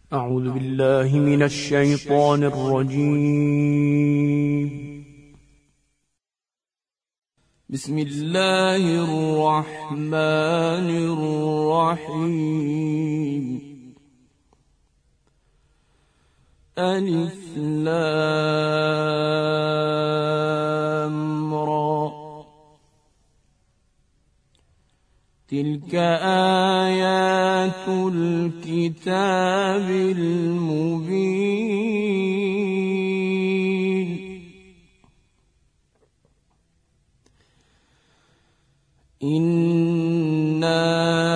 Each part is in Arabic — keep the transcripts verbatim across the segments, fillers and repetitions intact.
أعوذ بالله من الشيطان الرجيم. بسم الله الرحمن الرحيم. ألف لام را. تلك آيات الكتاب المبين. إنا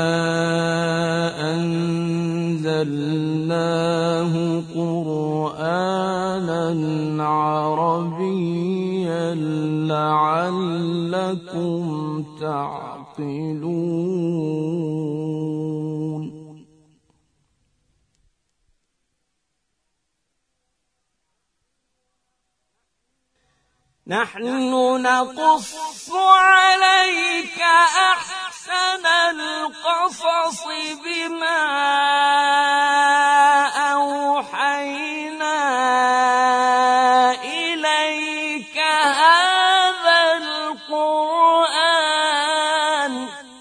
أنزلناه قرآنا عربيا لعلكم تعقلون. نحن نقص عليك أحسن القصص بما أوحينا إليك هذا القرآن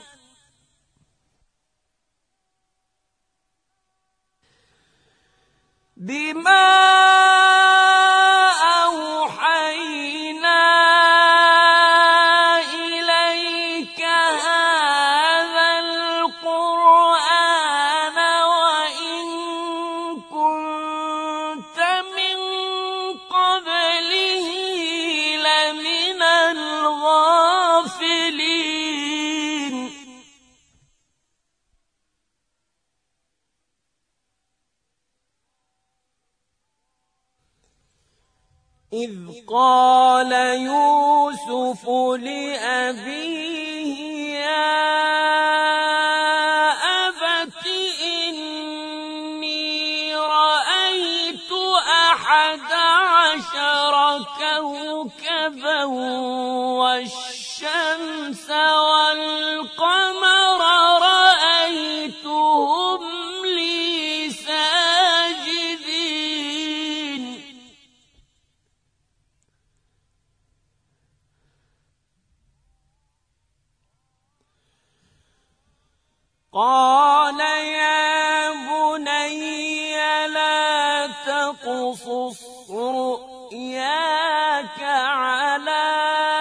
بما إذ قال يوسف لأبيه يا أبت إني رأيت أحد عشر كوكبا والشمس والقمر رأيتهم لي ساجدين. قال يا بني لا تقصص رؤياك على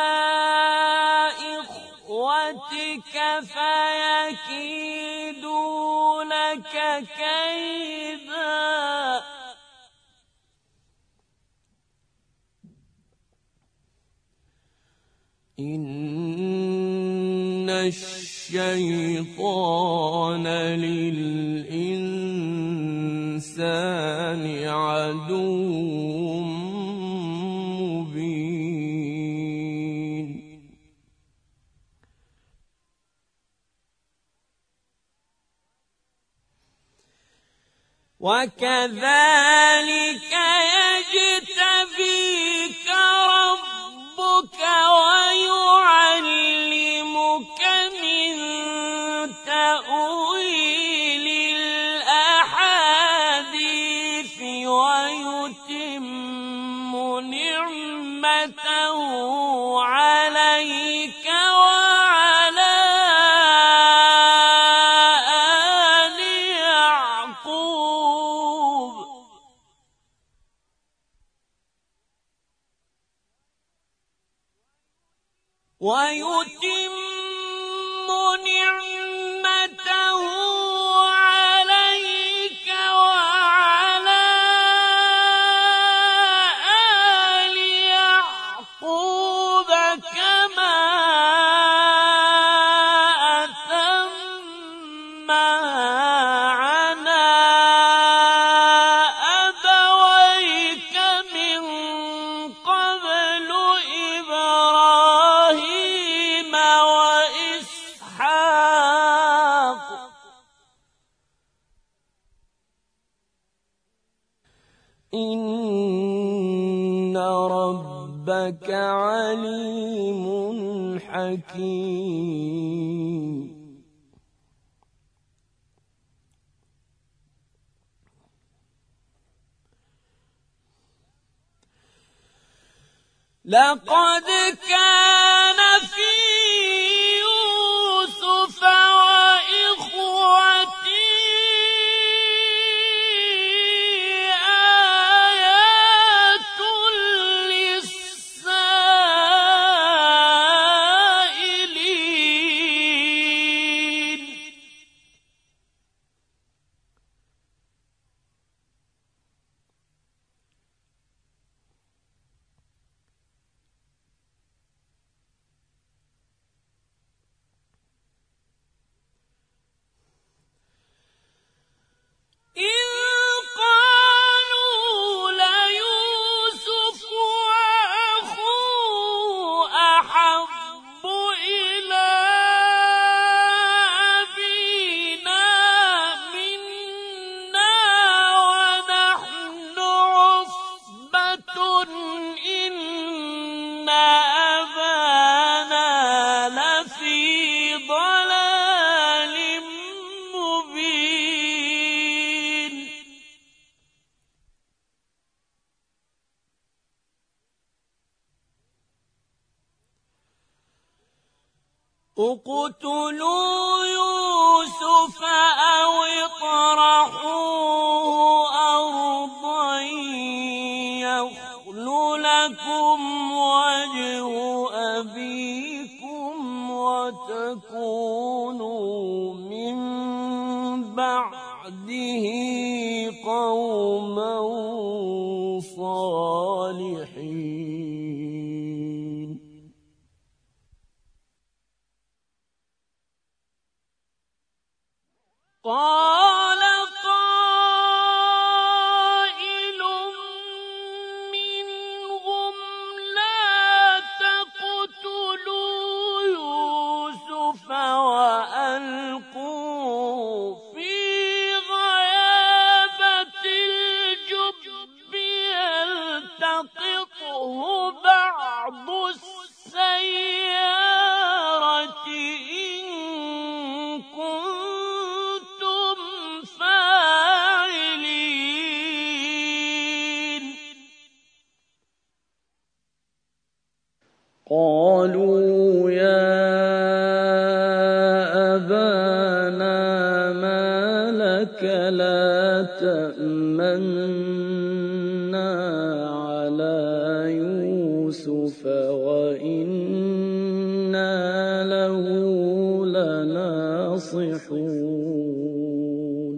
إخوتك فيكيدوا لك كيدا. إن الشيطان للإنسان عدو مبين. وكذلك يجتبيك ربك ويعلمك من تأويل الأحاديث ويتم نعمته عليك وعلى آل يعقوب ويتم نعمته عليك وعلى آل يعقوب كما أتمها على أبويك من قبل إبراهيم وإسحاق إن ربك عليم حكيم. لقد كان في يوسف وإخوته آيات للسائلين إذ قالوا ليوسف وأخوه أحب إلى أبينا منا ونحن عصبة إن أبانا لفي ضلال مبين اقتلوا يوسف أو اطرحوه أرضا يخل لكم وجه أبيكم وتكونوا من بعده قوما صالحين قال قائل منهم لا تقتلوا يوسف وألقوه في غيابة الجب يلتقطه بعض السيارة إن كنتم فاعلين قالوا يا أبانا ما لك لا تأمنا على يوسف وإنا له لناصحون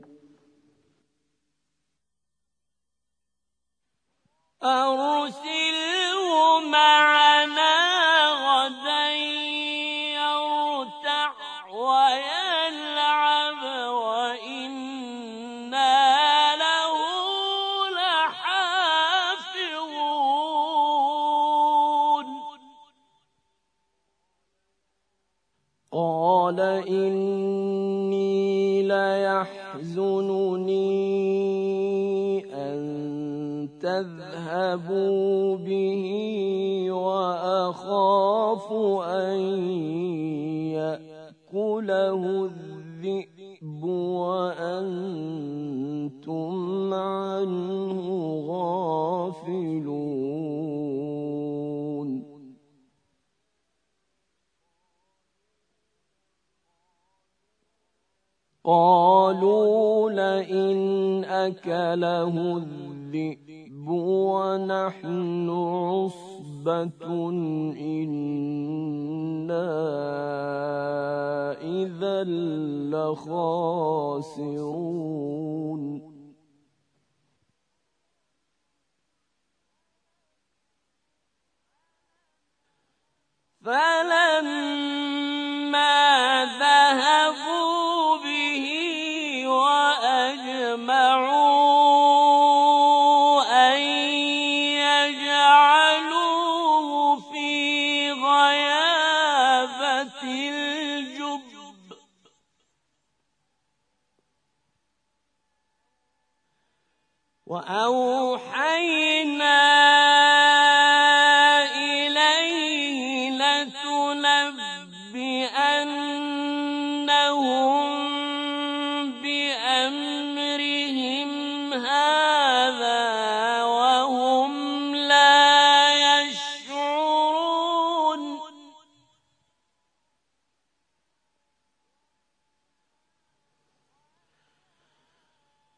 أرسله معنا غدا يرتع ويلعب وإنا له لحافظون قال إني ليحزنني أن تذهبوا به وأخاف أن يأكله الذئب وأنتم عنه غافلون قالوا لئن أكله الذئب ونحن عصبة إنا إذا لخاسرون فلما ذهبوا به وأجمعوا أن يجعلوه في غيابة الجب وأوحينا إليه لتنبئنهم بأمرهم هذا وهم لا يشعرون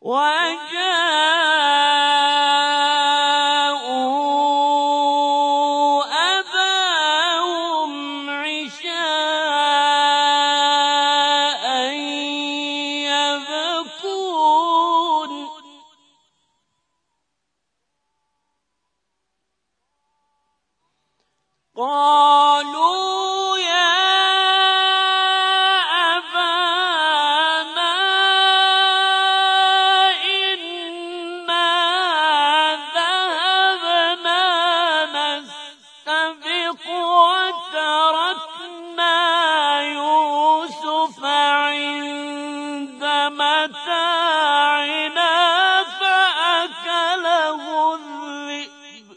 وجاءوا أباهم عشاء يبكون قالوا يا أبانا إنا ذهبنا نستبق وتركنا يوسف عند متاعنا فأكله الذئب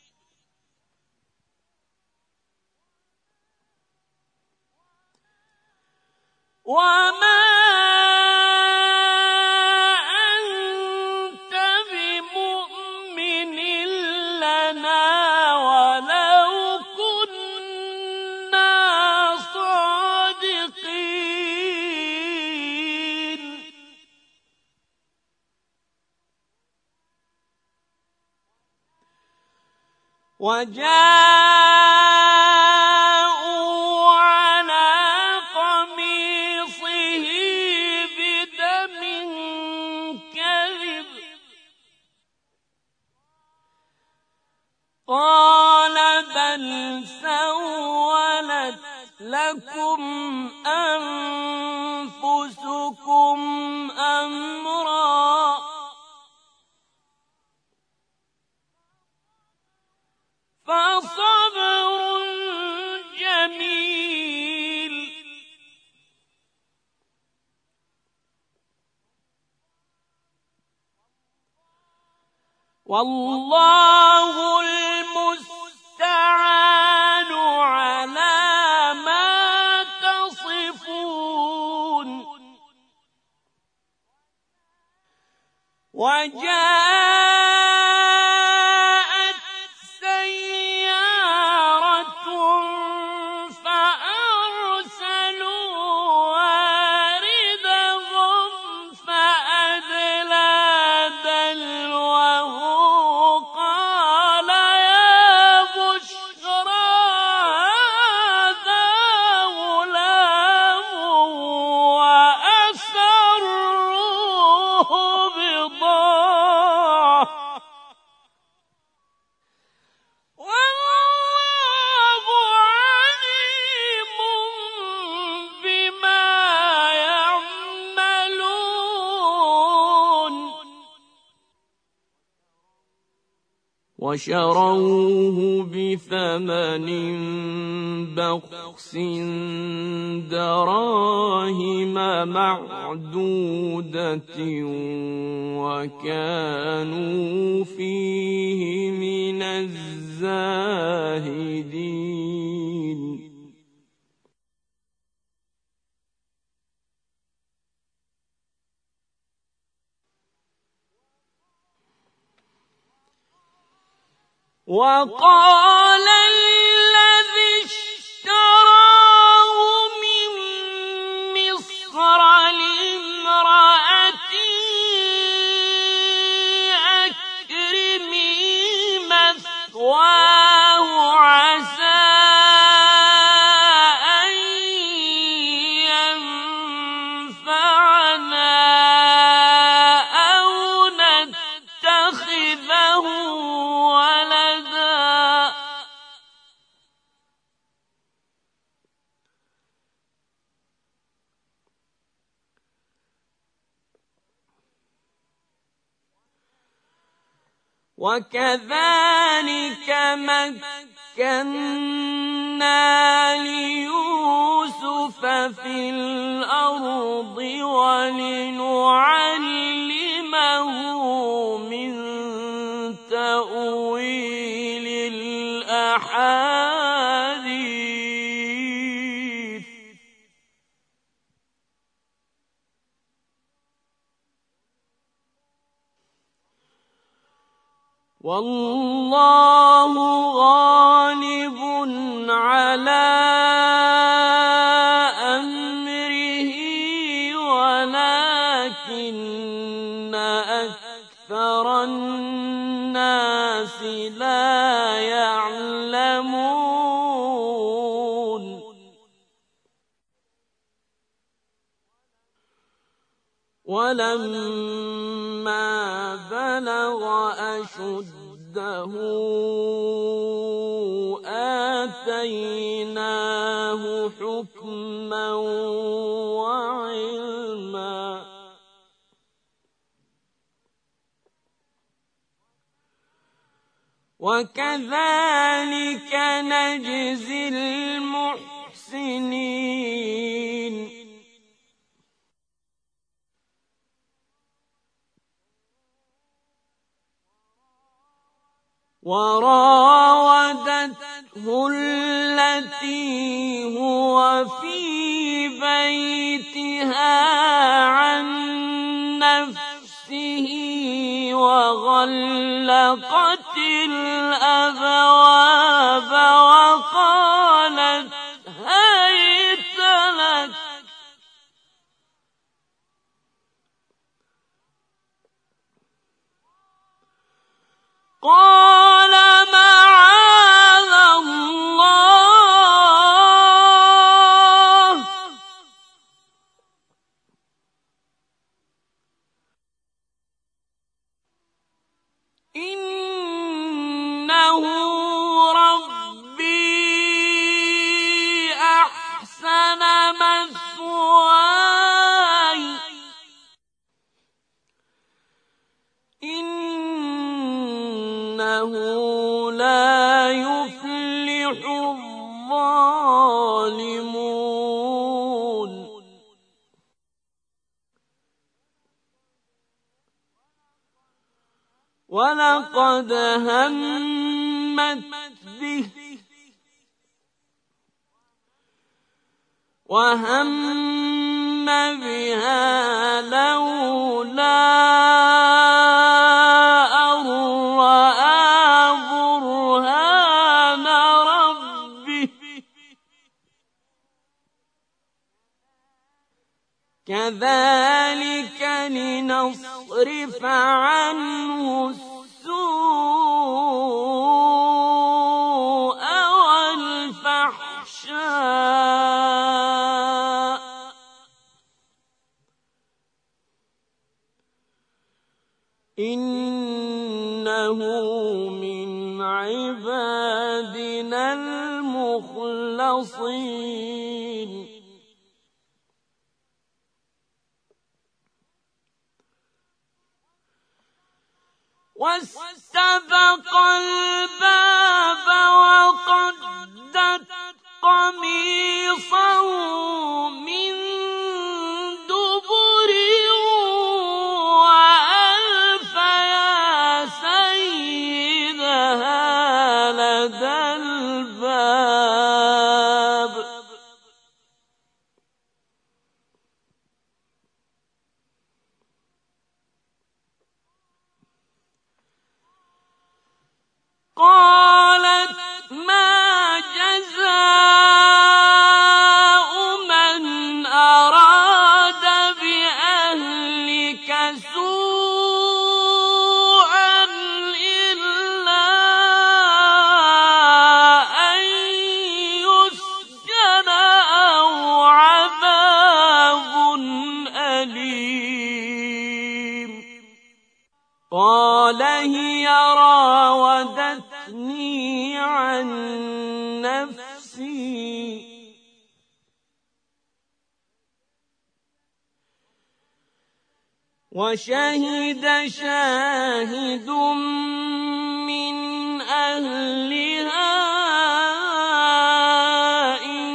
وما أنت بمؤمن لنا ولو كنا صادقين وجاءوا على قميصه بدم كذب قال بل سولت لكم أنفسكم أمرا فصبر جميل والله المستعان على ما تصفون وجاءت سيارة فأرسلوا واردهم فأدلى دلوه قال يا بشرى هذا غلام وأسروه بضاعة والله عليم بما يعملون وشروه بثمن بخس دراهم معدودة وكانوا فيه من الزاهدين وقال الذي اشتراه من مصر لامرأته أكرمي مثواه عسى أن ينفعنا أو نتخذه ولدا وكذلك مكنا ليوسف في الأرض ولنعلمه من تأويل الأحاديث والله غالب على أمره ولكن أكثر الناس لا يعلمون ولما بلغ أشده آتيناه حكما وعلما وكذلك نجزي المحسنين وراودته التي هو في بيتها عن نفسه وغلقت الأبواب وقالت هيت لك قال معاذ الله إنه ربي أحسن مثواي إنه لا يفلح الظالمون ولقد همت به وهم بها لولا أن رأى برهان ربه كذلك لنصرف عنه السوء والفحشاء إنه من عبادنا المخلصين واستبق الباب وقدت قميصه من دبر وألف يا سيدها لدى الباب قالت ما جزاء من أراد بأهلك سوءا إلا أن يسجن أو عذاب أليم قال هي راودتني عن نفسي وشهد شاهد من أهلها إن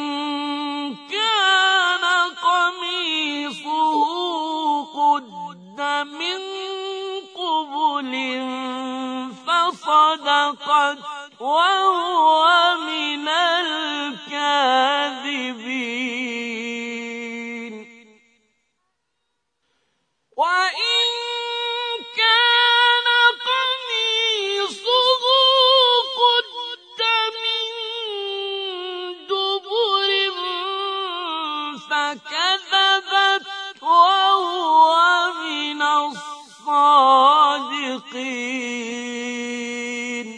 كان قميصه قد من قبل فصدقت وهو من الكاذبين وإن كان قميصه قد من دبر فكذبت وهو من الصادقين الصادقين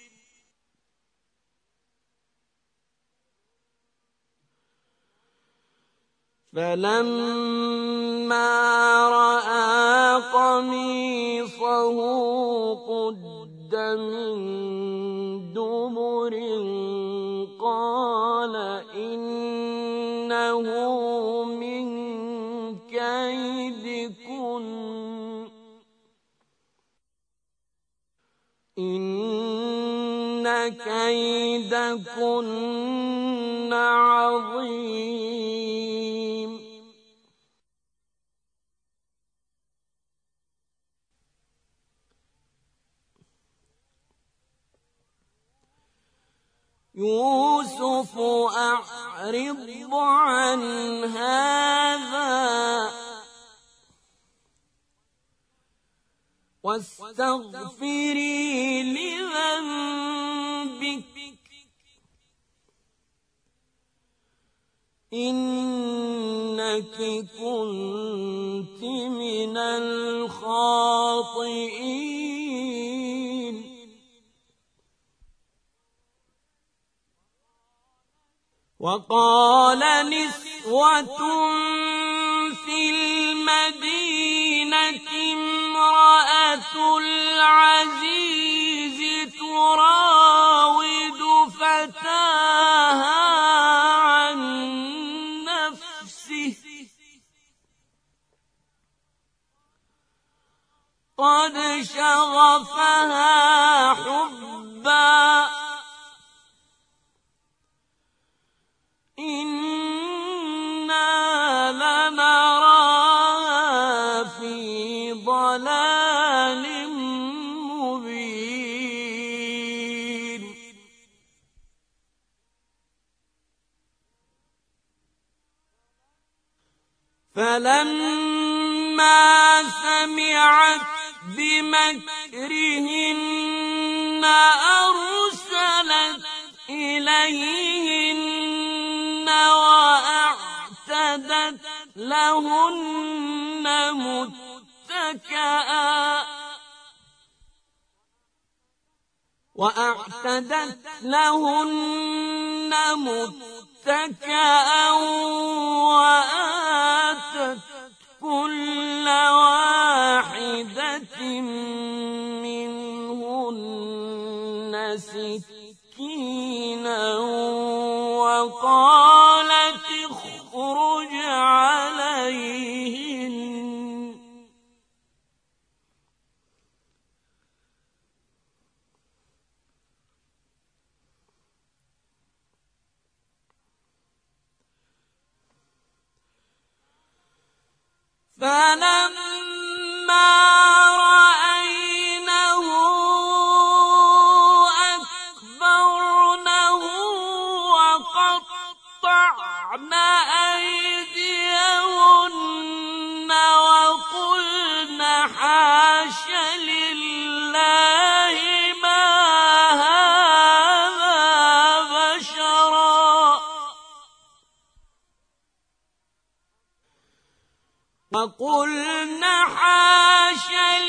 فلما رأى قميصه قد من دبر قال إنه من كيدكن إن كيدكن عظيم يوسف أعرض عن هذا واستغفري لذنبك إنك كنت من الخاطئين وقال نسوة في المدينة امرأة العزيز تراود فتاها عن نفسه قد شغفها حبا إنا لنراها في ضلال مبين فلما سمعت بمكرهن أرسلت إليهن وأعتدت لهن متكئا وأعتدت لهن متكئا وآتت كل واحدة منهن سكينا وقالت اخرج عليهن فلما رأينه أكبرنه وقطعن أيديهن وقلن حاش لله ما هذا بشرا وقلن حاش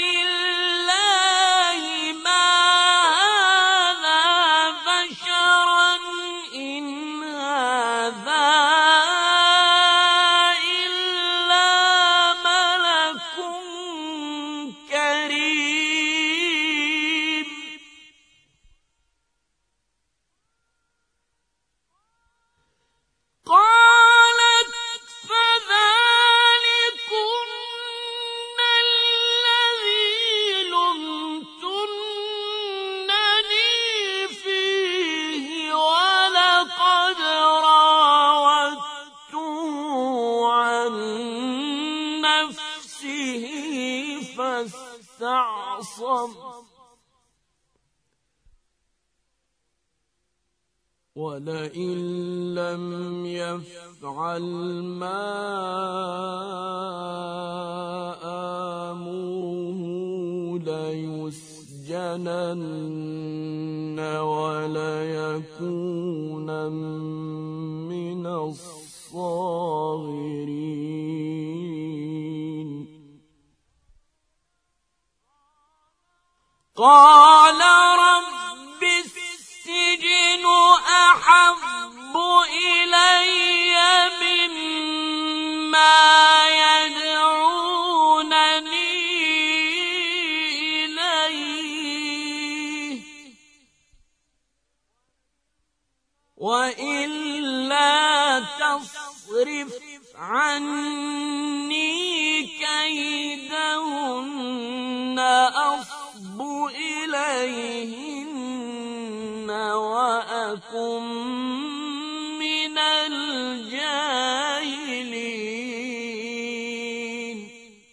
لله ما هذا بشرا إن هذا إلا ملك كريم قالت فذلكن الذي لمتنني فيه ولقد راودته عن نفسه فاستعصم ولئن لم يفعل ما آمره ليسجنن وليكونا من الصاغرين قال رب السجن أحب إلي مما يدعونني إليه وإلا تصرف عني كيدهن أصب إليهن وأكن من الجاهلين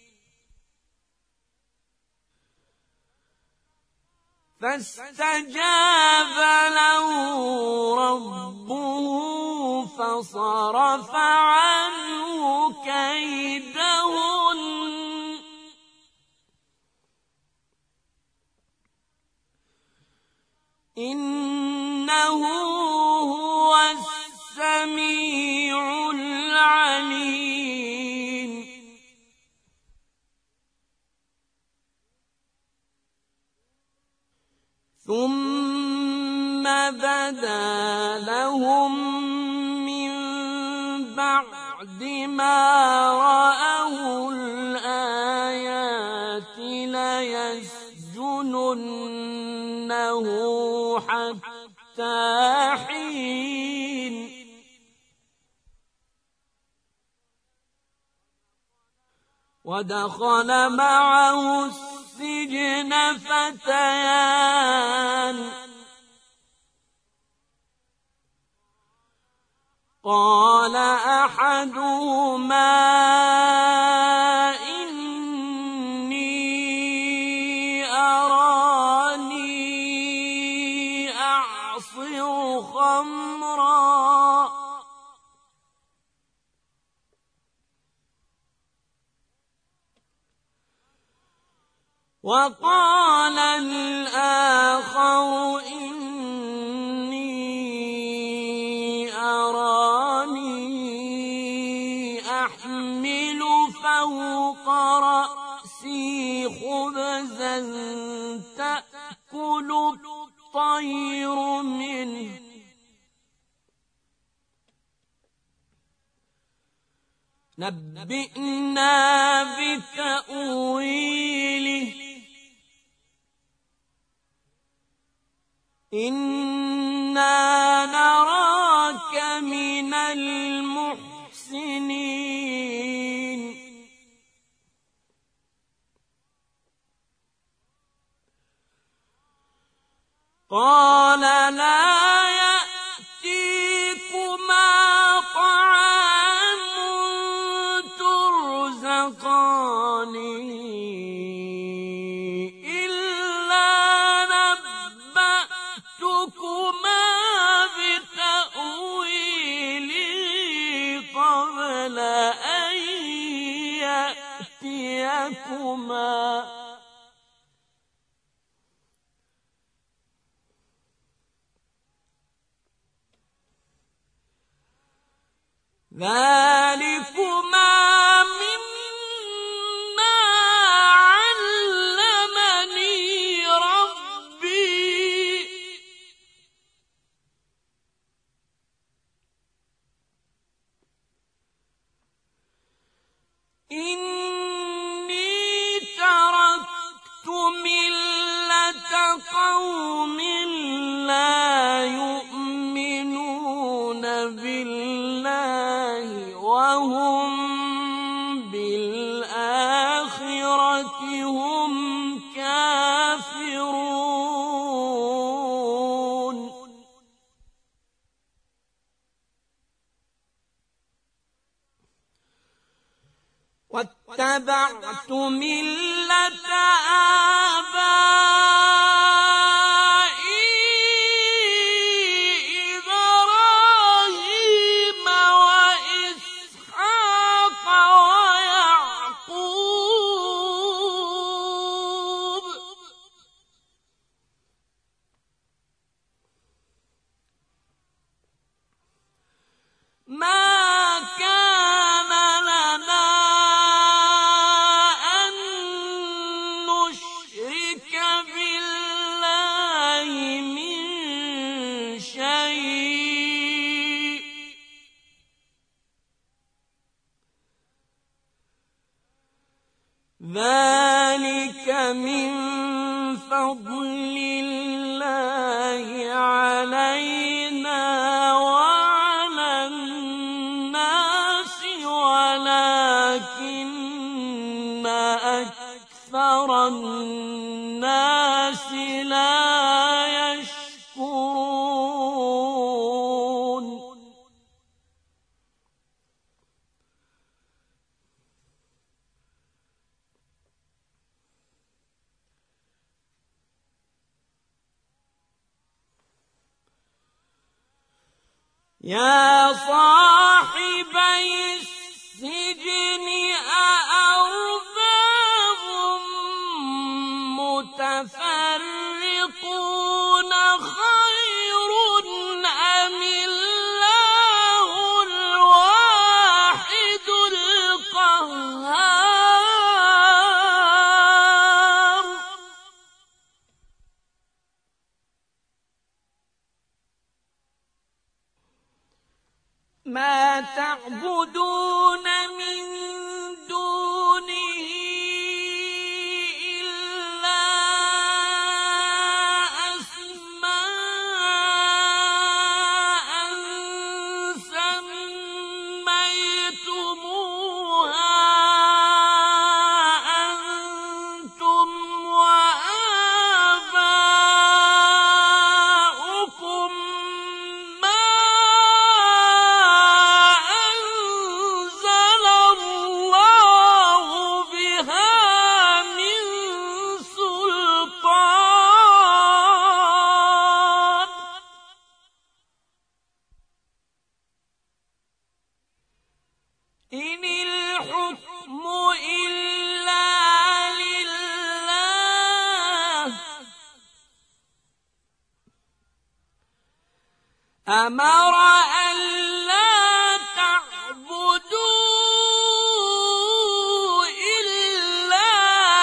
فاستجاب له ربه فصرف عنه كيدهن إنه هو السميع العليم ثم بدا لهم من بعد ما رأوا الآيات ليسجننه حتى حين ودخل معه السجن فتيان قال أحدهما إني أراني أعصر خمرا وقال الآخر إني أراني أحمل فوق رأسي خبزا تأكل الطير منه نبئنا بتأويله إنا نراك من المحسنين قال لا يأتيكما طعام ترزقانه ذلكما مما علمني ربي إني تركت ملة قوم لا يؤمنون بالله وهم بالآخرة هم كافرون واتبعت ملة آبائي إبراهيم وإسحاق ويعقوب ما كان لنا أن نشرك فضل الله علينا وعلى الناس ولكن أكثر الناس لا يشكرون. يا صاحبي السجن أأرباب متفرقون خير أم الله الواحد القهار. ما تعبدون من دونه إلا أسماء سميتموها أنتم وآباؤكم ما أنزل الله بها من سلطان إن الحكم إلا لله أمر ألا تعبدوا إلا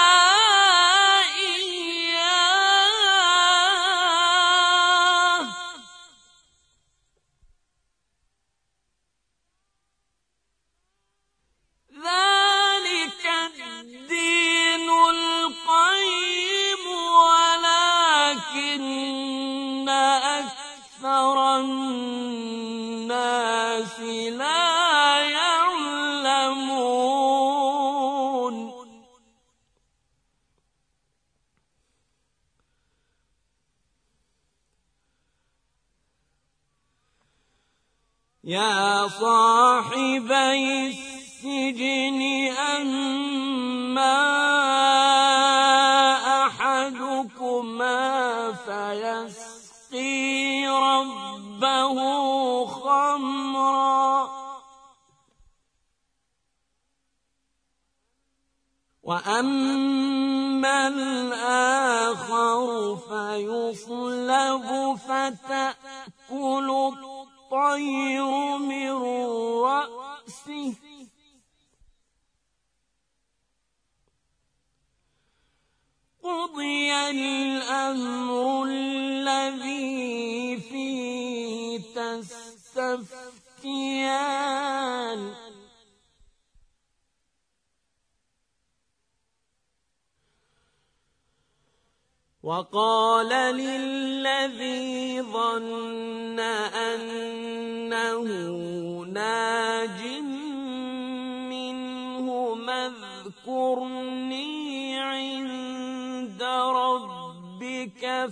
إياه ذلك الدين القيم ولكن أكثر الناس لا يعلمون. يا صاحبي السجن أما أحدكما فيسقي ربه خمرا وأما الآخر فيصلب فتأكل الطير من رأسه قضي الأمر الذي فيه تستفتيان وقال للذي ظن أنه ناج منهما اذكرني عند ربك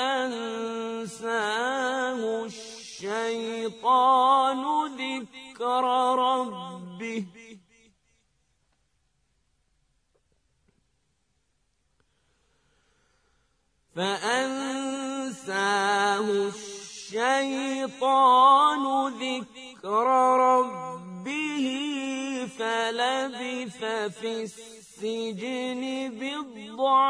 فأنساه الشيطان ذكر ربه فأنساه الشيطان ذكر ربه فلبث في السجن بضع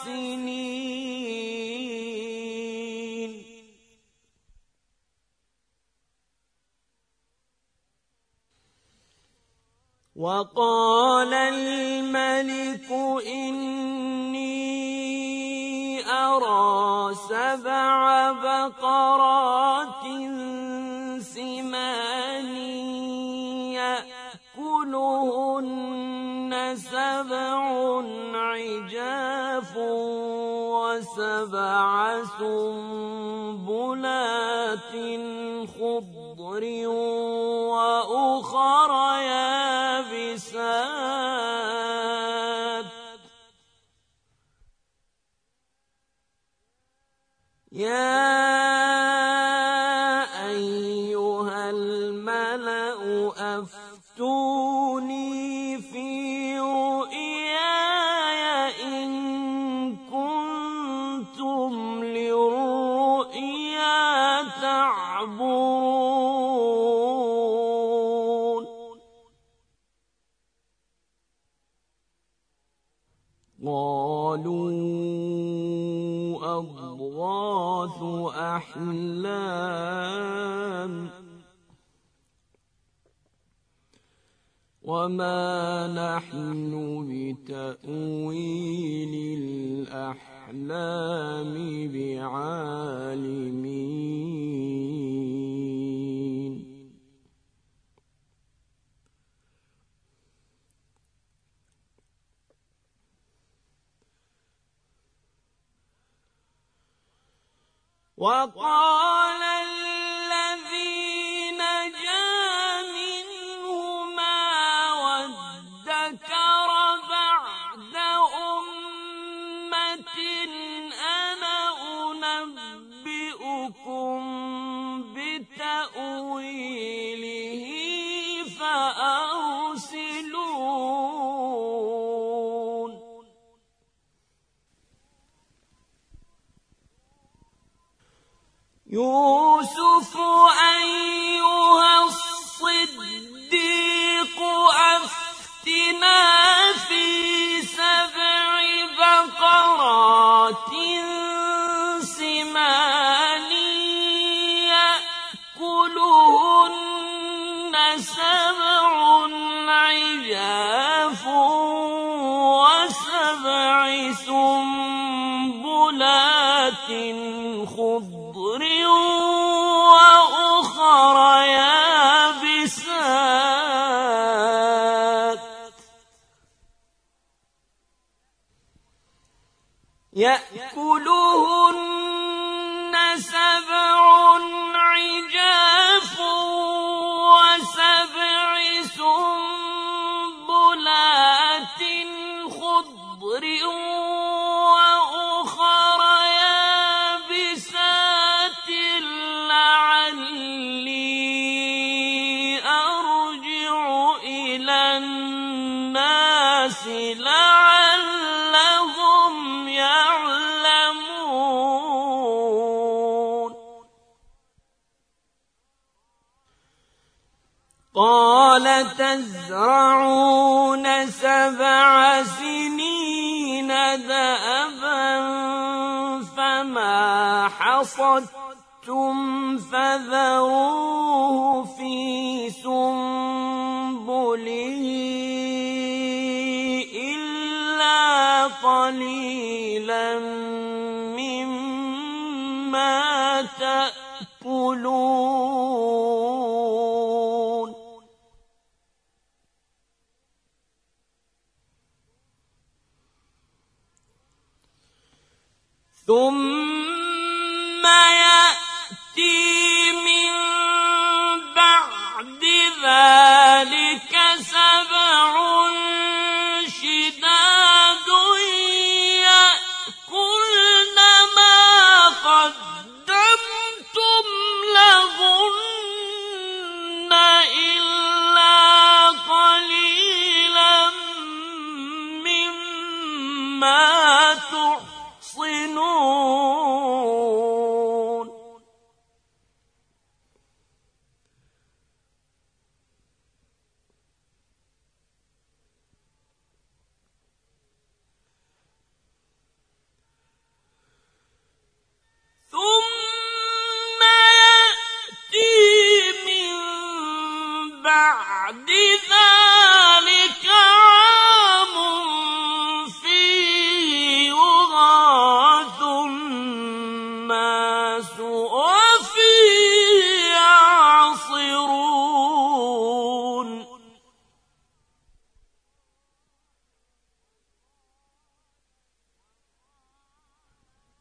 سنين وقال الملك إني أرى سبع بقرات سمان يأكلهن سبع عجاف وسبع سنبلات خضر وأخر يابسات يا أيها الملأ أفتوني في رؤياي إن كنتم للرؤيا تعبرون قالوا أضغاث أحلام وما نحن بتأويل الأحلام بعالمين وقال الذي نجا منهما وادكر بعد أمة أنا أنبئكم بتأويله فأرسلون يوسف أيها الصديق أفتنا في سبع بقرات سمان يأكلهن سبع عجاف وسبع سنبلات خضر وأخر يابسات يأكلهن سبع عجاف وسبع سنبلات خضر وأخر يابسات لعلي أرجع إلى الناس لعلهم يعلمون قال تزرعون سبع سنين دأبا فما حصدتم فذروه في سنبله إلا قليلا مما تأكلون ثم يأتي من بعد ذلك سبع شداد يأكلن ما قدمتم لهن إلا قليلا مما تحصنون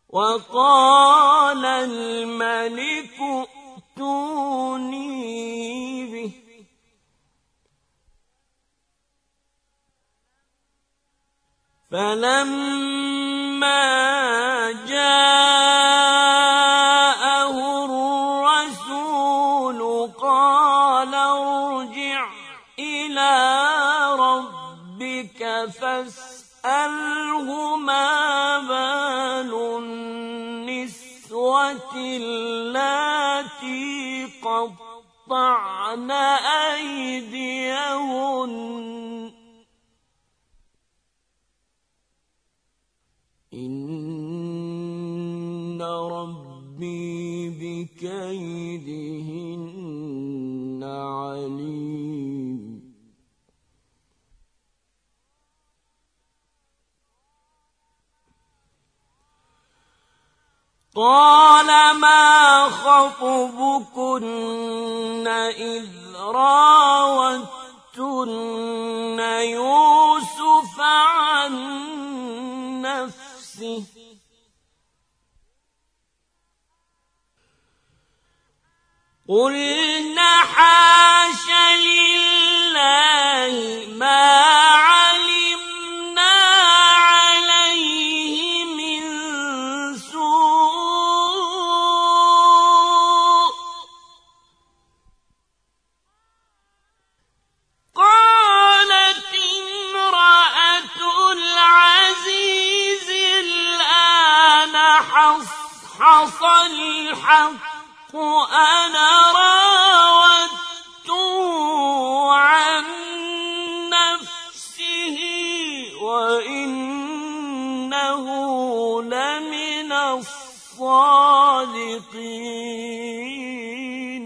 وقال الملك ائتوني به فلما جاءه الرسول قال ارجع إلى ربك فاسأله ما بال النسوة اللاتي قطعن أيديهن إن ربي بكيدهن عليم قال ما خطبكن إذ راوتن يوسف عن نفسه قلنا حاش لله ما علمنا عليه من سوء قالت امرأة العزيز الآن حصحص الحق أنا راودته عن نفسه وإنه لمن الصادقين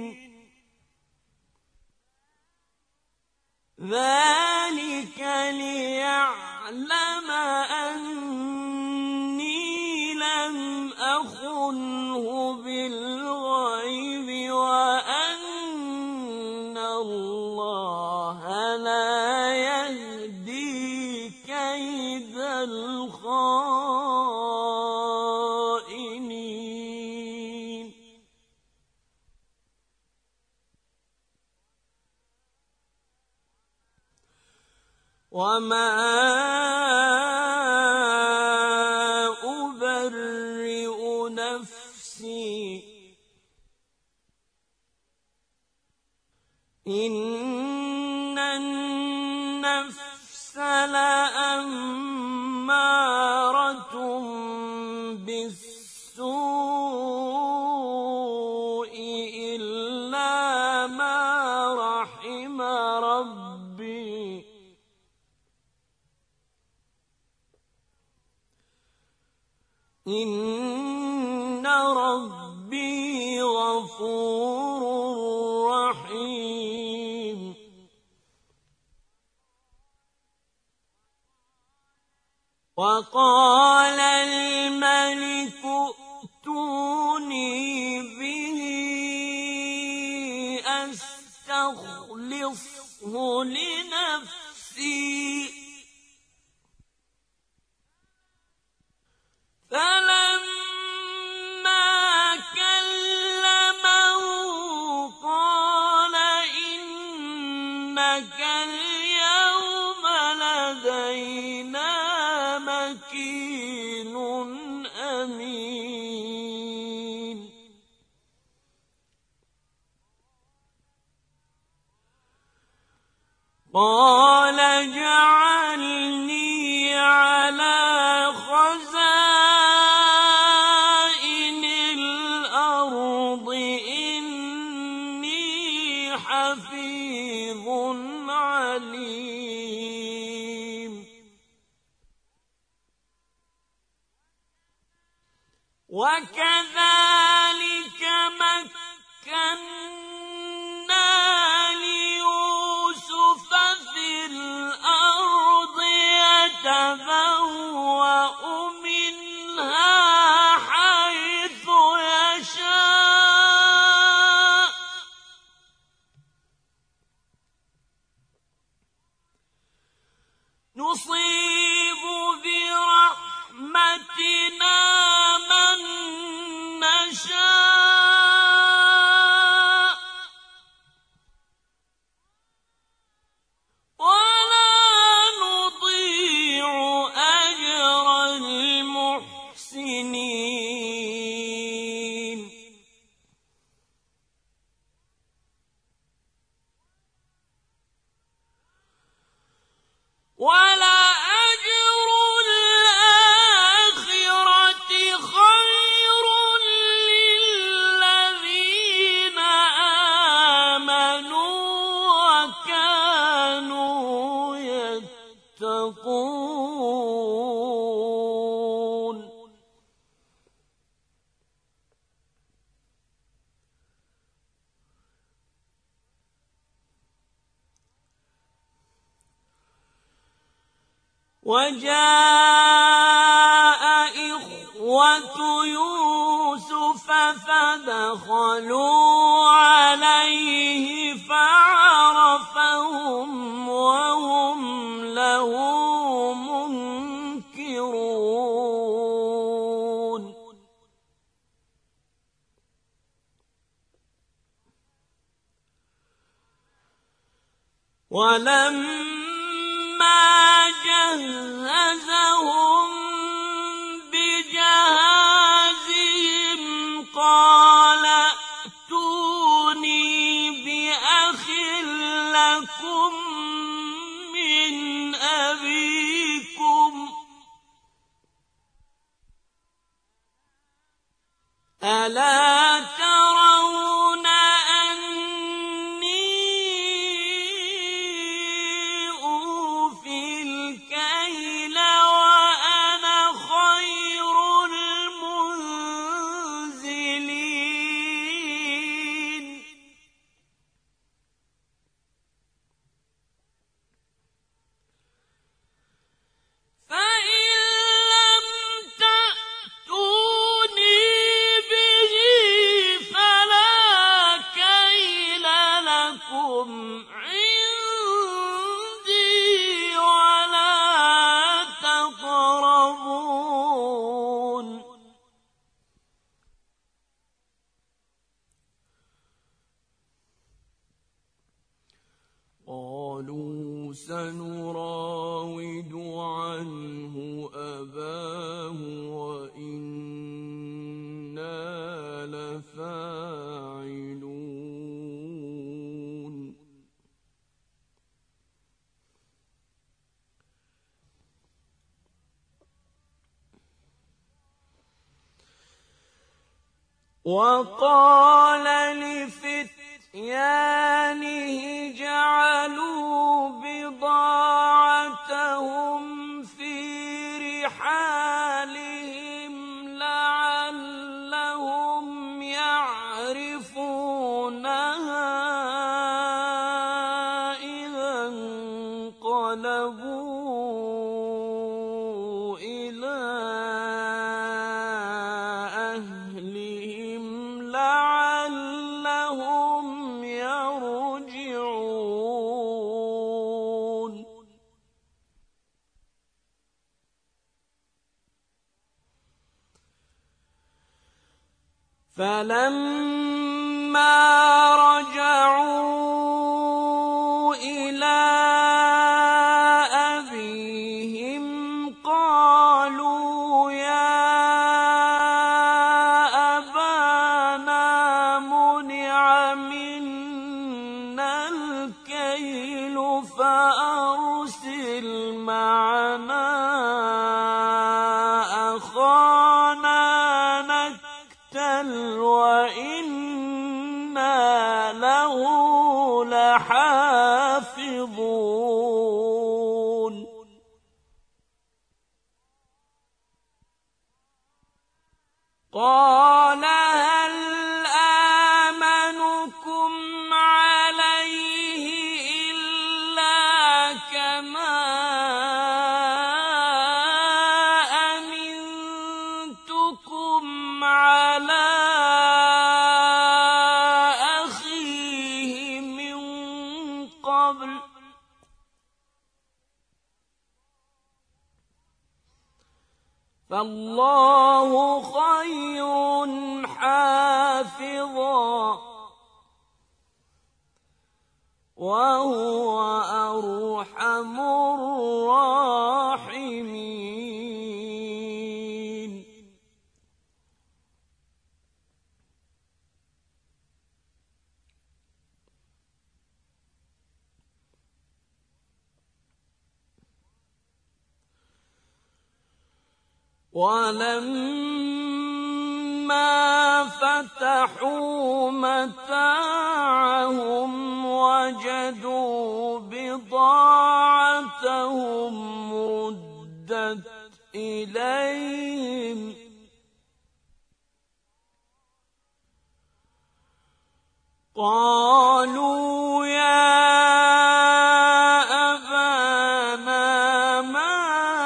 ذلك ليعلم أني لم أخنه بالغيب وأن الله لا يهدي كيد الخائنين وما أبرئ نفسي إن النفس لأمارة بالسوء إلا ما رحم ربي إن ربي غفور رحيم وقال الملك ائتوني به أستخلصه لنفسي فلما كلمه قال إنك اليوم لدينا مكين أمين قال اجعلني على خزائن الأرض إني حفيظ عليم وكذلك مكنا ليوسف في الأرض يتبوأ منها حيث يشاء نصيب برحمتنا من وجاء إخوة يوسف فدخلوا عليه فعرفهم وهم له منكرون ولما جهزهم بجهازهم قال ائتوني بأخ لكم من أبيكم ألا ترون أني أوفي الكيل وأنا خير المنزلين فإن لم تأتوني به فلا كيل لكم عندي ولا تقربون قالوا سنراود عنه أباه وإنا لفاعلون وقال لفتيانه جعلوا بضاعتهم في رحالهم لعلهم يعرفونها إذا انقلبوا إلى أهلهم لعلهم يرجعون فلما رجعوا إلى أبيهم قالوا يا أبانا منع منا الكيل فأرسل معنا أخانا نكتل وإنا له لحافظون قال هل آمنكم عليه إلا كما أمنتكم على أخيه من قبل فالله خير حافظا وهو أرحم الراحمين ولما فتحوا متاعهم وجدوا بضاعتهم ردت إليهم قالوا يا أبانا ما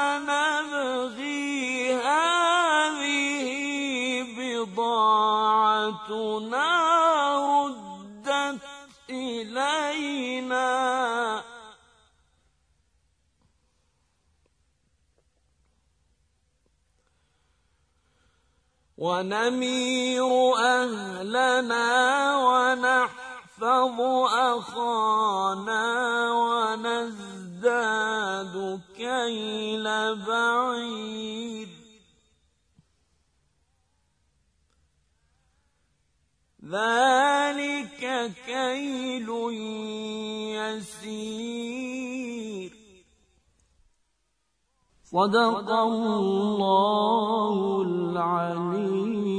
ردت إلينا ونمير أهلنا ونحفظ أخانا ونزداد كيل بعير ذلك كيل يسير. صدق الله العليم.